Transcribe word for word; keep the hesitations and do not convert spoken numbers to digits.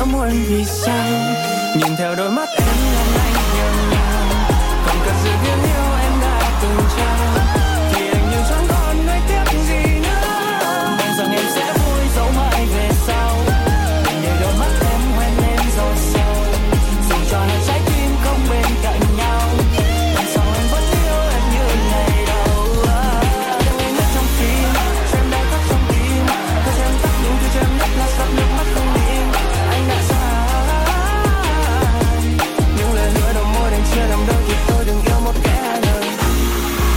đã muộn vì sao nhìn theo đôi mắt em hôm nay nhường nào còn cần sự thương yêu em đã từng trao.